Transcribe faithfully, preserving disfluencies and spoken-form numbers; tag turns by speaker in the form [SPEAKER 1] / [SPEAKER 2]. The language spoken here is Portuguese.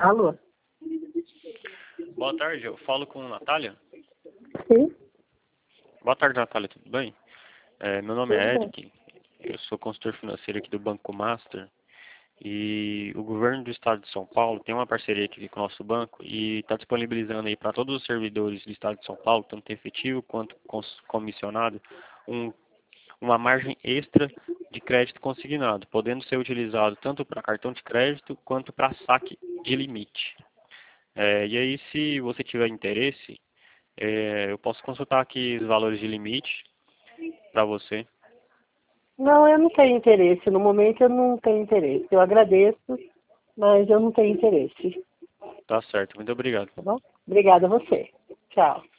[SPEAKER 1] Alô?
[SPEAKER 2] Boa tarde, eu falo com a Natália.
[SPEAKER 1] Sim.
[SPEAKER 2] Boa tarde, Natália, tudo bem? É, meu nome
[SPEAKER 1] Tudo
[SPEAKER 2] é
[SPEAKER 1] bem.
[SPEAKER 2] Eric, eu sou consultor financeiro aqui do Banco Master e o governo do estado de São Paulo tem uma parceria aqui com o nosso banco e está disponibilizando aí para todos os servidores do estado de São Paulo, tanto efetivo quanto cons- comissionado, um, uma margem extra de crédito consignado, podendo ser utilizado tanto para cartão de crédito quanto para saque de limite. É, e aí, se você tiver interesse, é, eu posso consultar aqui os valores de limite para você.
[SPEAKER 1] Não, eu não tenho interesse. No momento eu não tenho interesse. Eu agradeço, mas eu não tenho interesse.
[SPEAKER 2] Tá certo, muito obrigado.
[SPEAKER 1] Tá bom? Obrigada a você. Tchau.